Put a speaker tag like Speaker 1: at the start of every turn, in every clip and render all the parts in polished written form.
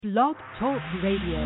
Speaker 1: Blog Talk Radio.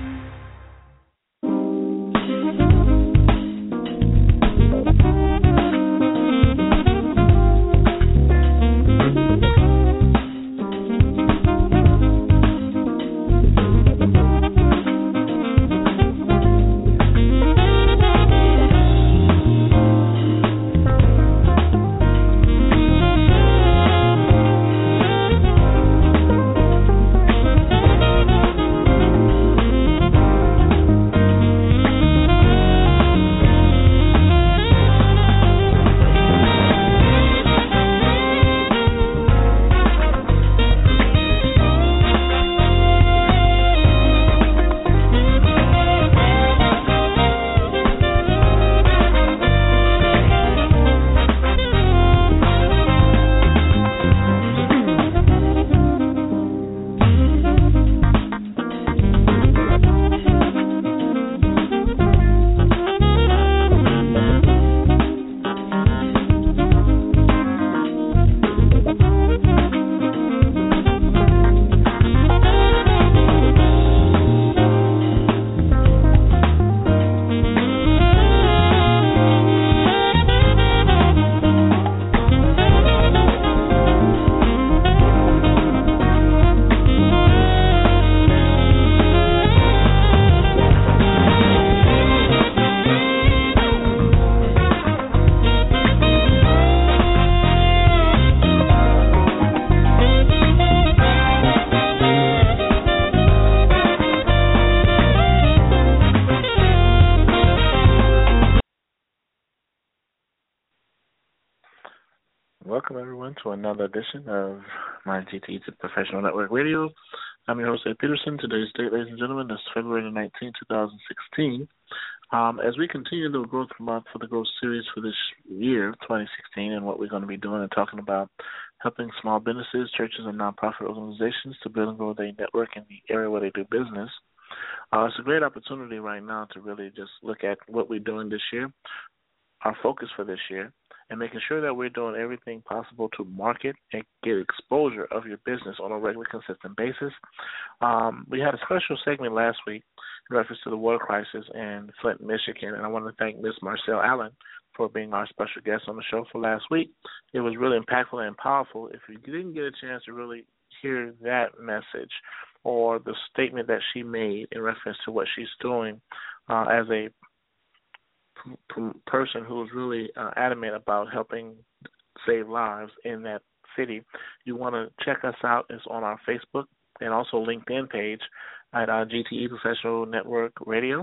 Speaker 2: Welcome, everyone, to another edition of my GTE to Professional Network Radio. I'm your host, Ed Peterson. Today's date, ladies and gentlemen, is February 19, 2016. As we continue the Growth Month for the Growth Series for this year, 2016, and what we're going to be doing and talking about helping small businesses, churches, and nonprofit organizations to build and grow their network in the area where they do business. It's a great opportunity right now to really just look at what we're doing this year, our focus for this year, and making sure that we're doing everything possible to market and get exposure of your business on a regular, consistent basis. We had a special segment last week in reference to the water crisis in Flint, Michigan, and I want to thank Ms. Marcelle Allen for being our special guest on the show for last week. It was really impactful and powerful. If you didn't get a chance to really hear that message or the statement that she made in reference to what she's doing as a person who is really adamant about helping save lives in that city, you want to check us out. It's on our Facebook and also LinkedIn page at GTE Professional Network Radio.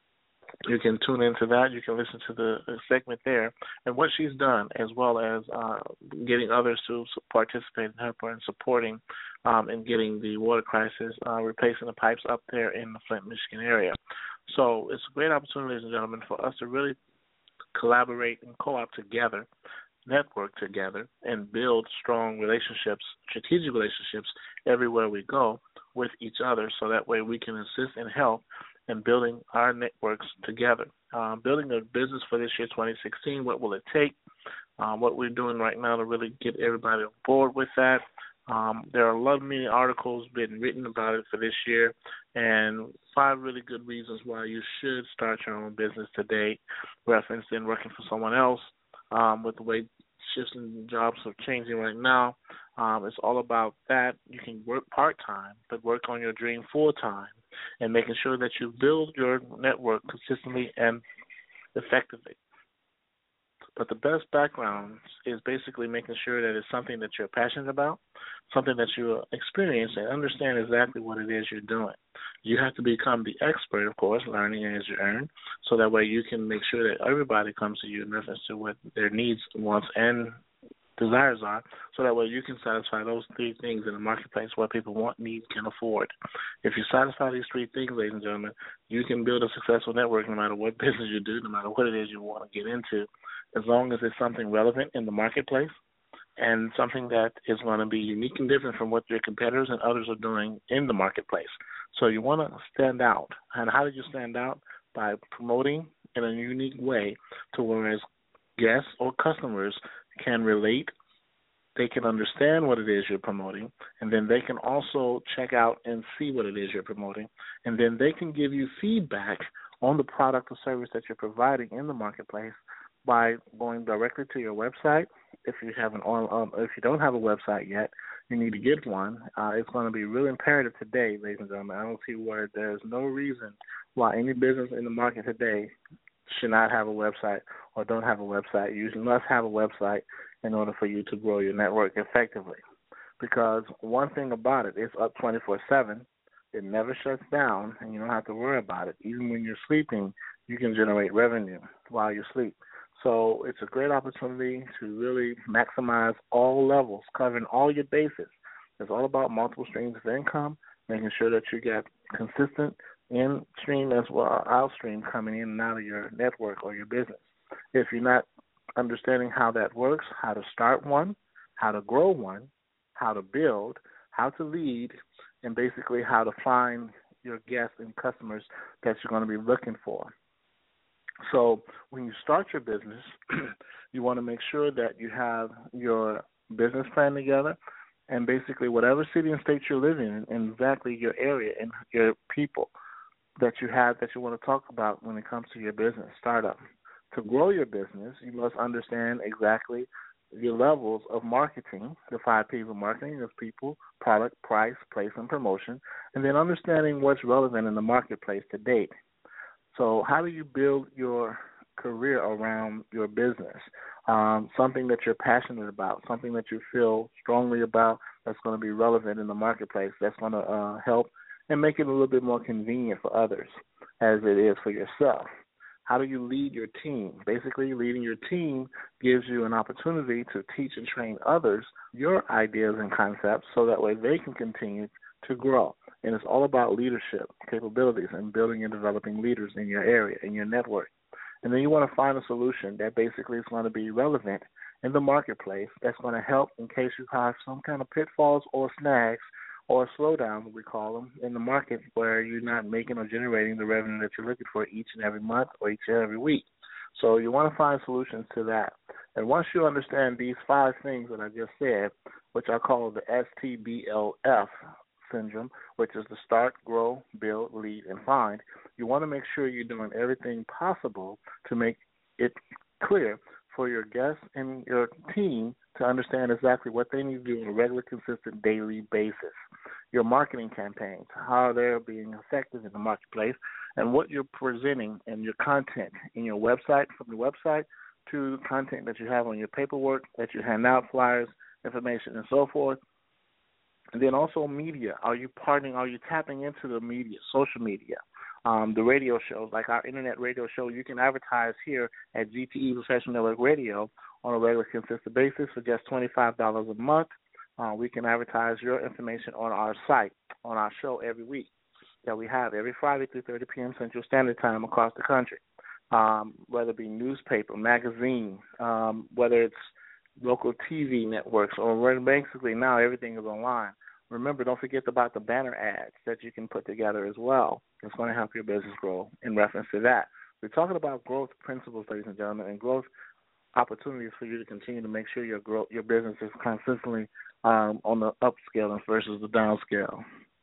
Speaker 2: You can tune into that. You can listen to the segment there and what she's done, as well as getting others to participate and help her in supporting in getting the water crisis, replacing the pipes up there in the Flint, Michigan area. So it's a great opportunity, ladies and gentlemen, for us to really collaborate and co-op together, network together, and build strong relationships, strategic relationships everywhere we go with each other, so that way we can assist and help in building our networks together. Building a business for this year, 2016, what will it take? What we're doing right now to really get everybody on board with that. There are a lot of many articles been written about it for this year, and 5 really good reasons why you should start your own business today, referenced in working for someone else. With the way shifts in jobs are changing right now, it's all about that. You can work part-time, but work on your dream full-time, and making sure that you build your network consistently and effectively. But the best background is basically making sure that it's something that you're passionate about, something that you experience and understand exactly what it is you're doing. You have to become the expert, of course, learning as you earn, so that way you can make sure that everybody comes to you in reference to what their needs, wants, and desires are, so that way you can satisfy those 3 things in the marketplace, what people want, need, can afford. If you satisfy these 3 things, ladies and gentlemen, you can build a successful network no matter what business you do, no matter what it is you want to get into, as long as it's something relevant in the marketplace and something that is going to be unique and different from what your competitors and others are doing in the marketplace. So you want to stand out. And how do you stand out? By promoting in a unique way to whereas guests or customers can relate, they can understand what it is you're promoting, and then they can also check out and see what it is you're promoting, and then they can give you feedback on the product or service that you're providing in the marketplace by going directly to your website. If you have if you don't have a website yet, you need to get one. It's going to be really imperative today, ladies and gentlemen. I don't see where there's no reason why any business in the market today should not have a website or don't have a website. You must have a website in order for you to grow your network effectively. Because one thing about it, it's up 24/7. It never shuts down, and you don't have to worry about it. Even when you're sleeping, you can generate revenue while you sleep. So it's a great opportunity to really maximize all levels, covering all your bases. It's all about multiple streams of income, making sure that you get consistent in-stream as well as out-stream coming in and out of your network or your business. If you're not understanding how that works, how to start one, how to grow one, how to build, how to lead, and basically how to find your guests and customers that you're going to be looking for. So when you start your business, you want to make sure that you have your business plan together, and basically whatever city and state you're living in, and exactly your area and your people that you have that you want to talk about when it comes to your business startup. To grow your business, you must understand exactly your levels of marketing, the 5 P's of marketing: of people, product, price, place, and promotion, and then understanding what's relevant in the marketplace to date. So how do you build your career around your business? Something that you're passionate about, something that you feel strongly about that's going to be relevant in the marketplace, that's going to help and make it a little bit more convenient for others as it is for yourself. How do you lead your team? Basically, leading your team gives you an opportunity to teach and train others your ideas and concepts so that way they can continue to grow. And it's all about leadership capabilities and building and developing leaders in your area, in your network. And then you want to find a solution that basically is going to be relevant in the marketplace that's going to help in case you have some kind of pitfalls or snags or slowdown, we call them, in the market where you're not making or generating the revenue that you're looking for each and every month or each and every week. So you want to find solutions to that. And once you understand these 5 things that I just said, which I call the STBLF syndrome, which is the start, grow, build, lead, and find, you want to make sure you're doing everything possible to make it clear for your guests and your team to understand exactly what they need to do on a regular, consistent, daily basis. Your marketing campaigns, how they're being effective in the marketplace, and what you're presenting and your content in your website, from the website to content that you have on your paperwork, that you hand out, flyers, information, and so forth. And then also media. Are you partnering? Are you tapping into the media, social media, the radio shows, like our internet radio show? You can advertise here at GTE Professional Network Radio on a regular, consistent basis for just $25 a month. We can advertise your information on our site, on our show every week that we have every Friday through 30 p.m. Central Standard Time across the country, whether it be newspaper, magazine, whether it's local TV networks, or basically now everything is online. Remember, don't forget about the banner ads that you can put together as well. It's going to help your business grow in reference to that. We're talking about growth principles, ladies and gentlemen, and growth opportunities for you to continue to make sure your business is consistently on the upscale versus the downscale.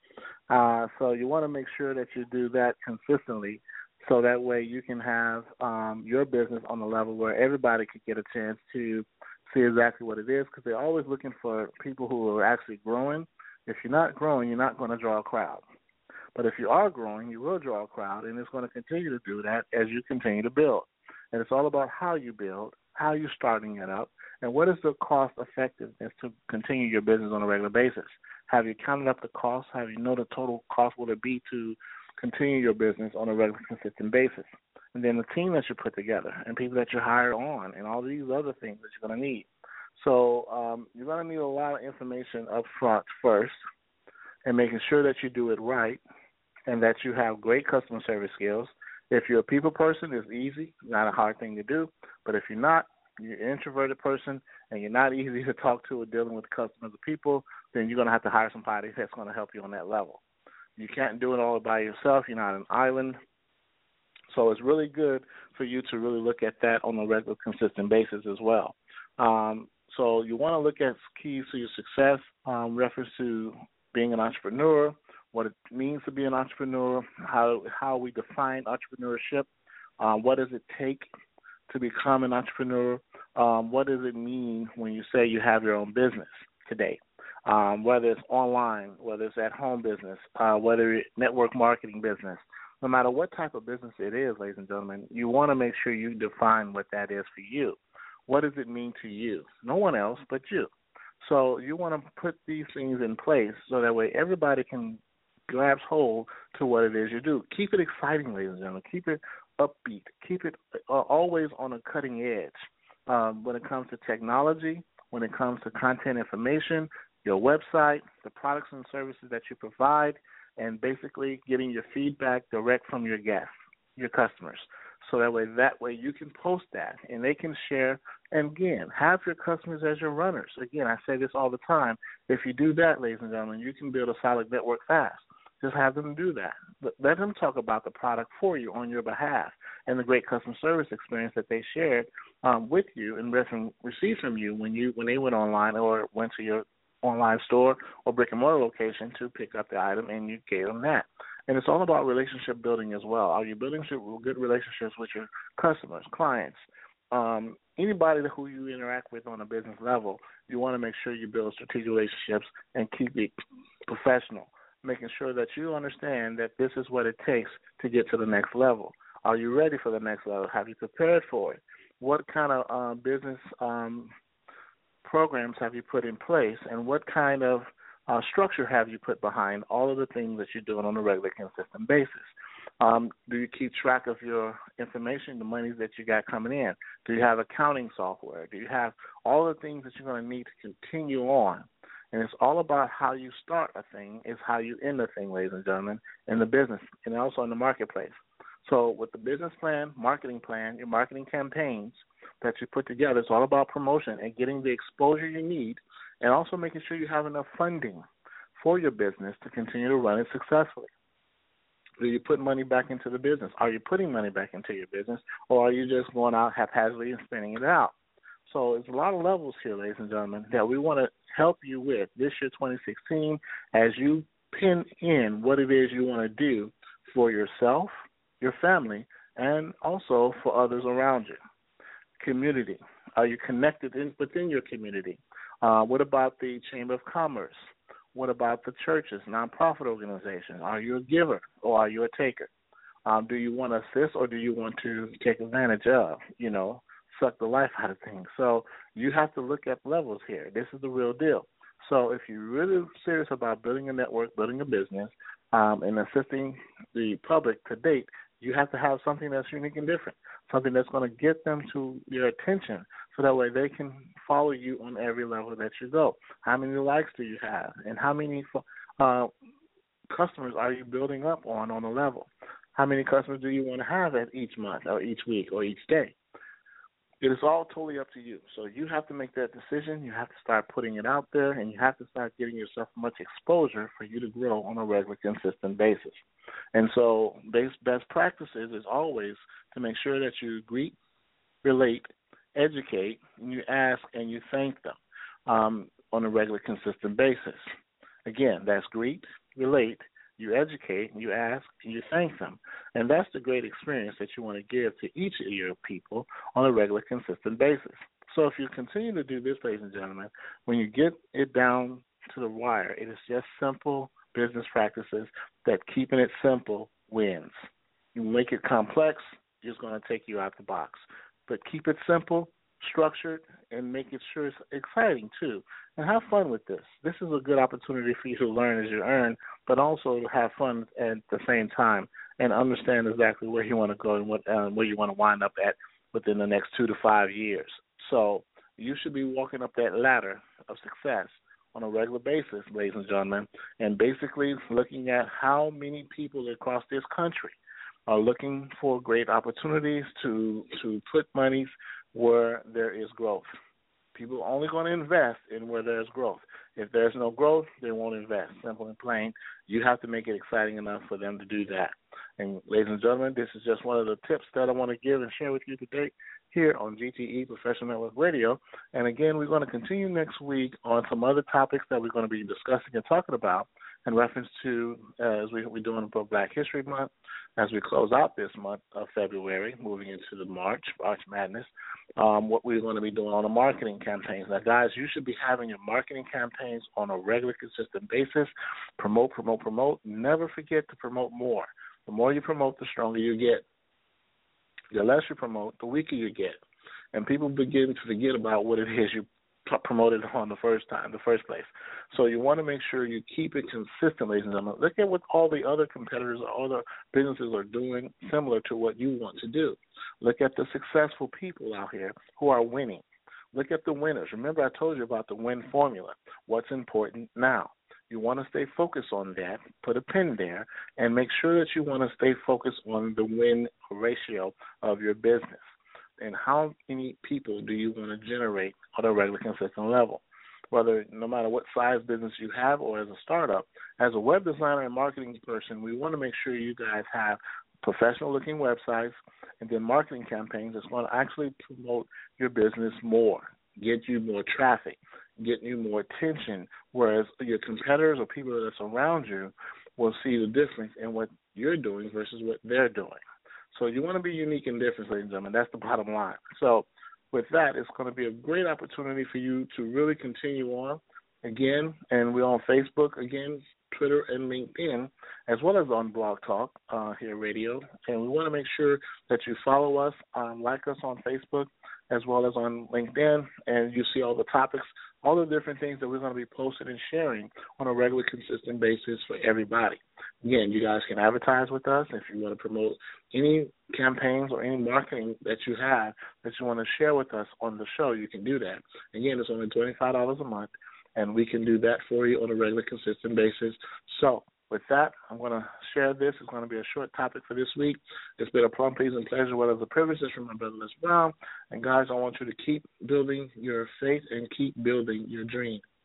Speaker 2: So you want to make sure that you do that consistently so that way you can have your business on the level where everybody can get a chance to see exactly what it is, because they're always looking for people who are actually growing. If you're not growing, you're not going to draw a crowd. But if you are growing, you will draw a crowd, and it's going to continue to do that as you continue to build. And it's all about how you build, how you're starting it up, and what is the cost effectiveness to continue your business on a regular basis. Have you counted up the cost? Have you know the total cost will it be to continue your business on a regular, consistent basis? And then the team that you put together and people that you hire on and all these other things that you're going to need. So you're going to need a lot of information up front first, and making sure that you do it right and that you have great customer service skills. If you're a people person, it's easy, not a hard thing to do. But if you're not, you're an introverted person and you're not easy to talk to or dealing with customers or people, then you're going to have to hire somebody that's going to help you on that level. You can't do it all by yourself. You're not an island. So it's really good for you to really look at that on a regular, consistent basis as well. So you want to look at keys to your success, reference to being an entrepreneur, what it means to be an entrepreneur, how we define entrepreneurship, what does it take to become an entrepreneur, what does it mean when you say you have your own business today, whether it's online, whether it's at home business, whether it's network marketing business. No matter what type of business it is, ladies and gentlemen, you want to make sure you define what that is for you. What does it mean to you? No one else but you. So you want to put these things in place so that way everybody can grasp hold to what it is you do. Keep it exciting, ladies and gentlemen. Keep it upbeat. Keep it always on a cutting edge when it comes to technology, when it comes to content information, your website, the products and services that you provide, and basically getting your feedback direct from your guests, your customers. So that way you can post that and they can share. And again, have your customers as your runners. Again, I say this all the time. If you do that, ladies and gentlemen, you can build a solid network fast. Just have them do that. Let them talk about the product for you on your behalf and the great customer service experience that they shared with you and received from you when they went online or went to your online store or brick and mortar location to pick up the item, and you gave them that. And it's all about relationship building as well. Are you building good relationships with your customers, clients, anybody who you interact with on a business level? You want to make sure you build strategic relationships and keep it professional, making sure that you understand that this is what it takes to get to the next level. Are you ready for the next level? Have you prepared for it? What kind of business programs have you put in place, and what kind of structure have you put behind all of the things that you're doing on a regular, consistent basis? Do you keep track of your information, the monies that you got coming in? Do you have accounting software? Do you have all the things that you're going to need to continue on? And it's all about how you start a thing is how you end a thing, ladies and gentlemen, in the business and also in the marketplace. So with the business plan, your marketing campaigns that you put together, it's all about promotion and getting the exposure you need, and also making sure you have enough funding for your business to continue to run it successfully. Do you put money back into the business? Are you putting money back into your business, or are you just going out haphazardly and spending it out? So it's a lot of levels here, ladies and gentlemen, that we want to help you with this year 2016 as you pin in what it is you want to do for yourself, your family, and also for others around you. Community. Are you connected within your community? What about the Chamber of Commerce? What about the churches, nonprofit organizations? Are you a giver or are you a taker? Do you want to assist or do you want to take advantage of, suck the life out of things? So you have to look at levels here. This is the real deal. So if you're really serious about building a network, building a business, and assisting the public to date, you have to have something that's unique and different, something that's going to get them to your attention so that way they can follow you on every level that you go. How many likes do you have? And how many customers are you building up on a level? How many customers do you want to have at each month or each week or each day? It is all totally up to you. So you have to make that decision. You have to start putting it out there, and you have to start getting yourself much exposure for you to grow on a regular, consistent basis. And so best practices is always to make sure that you greet, relate, educate, and you ask and you thank them on a regular, consistent basis. Again, that's greet, relate, you educate, you ask, and you thank them. And that's the great experience that you want to give to each of your people on a regular, consistent basis. So if you continue to do this, ladies and gentlemen, when you get it down to the wire, it is just simple business practices that keeping it simple wins. You make it complex, it's going to take you out the box. But keep it simple, structured, and make it sure it's exciting too. And have fun with this. This is a good opportunity for you to learn as you earn, but also to have fun at the same time and understand exactly where you want to go and where you want to wind up at within the next 2 to 5 years. So you should be walking up that ladder of success on a regular basis, ladies and gentlemen, and basically looking at how many people across this country are looking for great opportunities to put monies where there is growth. People are only going to invest in where there's growth. If there's no growth, they won't invest. Simple and plain. You have to make it exciting enough for them to do that. And ladies and gentlemen, this is just one of the tips that I want to give and share with you today here on GTE Professional Network Radio. And again, we're going to continue next week on some other topics that we're going to be discussing and talking about in reference to, as we're doing for Black History Month, as we close out this month of February, moving into the March Madness, what we're going to be doing on the marketing campaigns. Now, guys, you should be having your marketing campaigns on a regular, consistent basis. Promote, promote, promote. Never forget to promote more. The more you promote, the stronger you get. The less you promote, the weaker you get. And people begin to forget about what it is you promoted on the first place. So you want to make sure you keep it consistent, ladies and gentlemen. Look at what all the other competitors or other businesses are doing similar to what you want to do. Look at the successful people out here who are winning. Look at the winners. Remember, I told you about the win formula. What's important now? You want to stay focused on that, put a pin there, and make sure that you want to stay focused on the win ratio of your business. And how many people do you want to generate on a regular, consistent level? Whether, no matter what size business you have or as a startup, as a web designer and marketing person, we want to make sure you guys have professional-looking websites and then marketing campaigns that's going to actually promote your business more, get you more traffic, get you more attention, whereas your competitors or people that's around you will see the difference in what you're doing versus what they're doing. So you want to be unique and different, ladies and gentlemen. That's the bottom line. So with that, it's going to be a great opportunity for you to really continue on. Again, and we're on Facebook, again, Twitter, and LinkedIn, as well as on Blog Talk here radio. And we want to make sure that you follow us, like us on Facebook, as well as on LinkedIn, and you see all the topics, all the different things that we're going to be posting and sharing on a regular, consistent basis for everybody. Again, you guys can advertise with us if you want to promote any campaigns or any marketing that you have that you want to share with us on the show. You can do that. Again, it's only $25 a month, and we can do that for you on a regular, consistent basis. So with that, I'm going to share this. It's going to be a short topic for this week. It's been a plum, please, and pleasure, well as a privilege. It's from my brother, Les Brown. And, guys, I want you to keep building your faith and keep building your dream.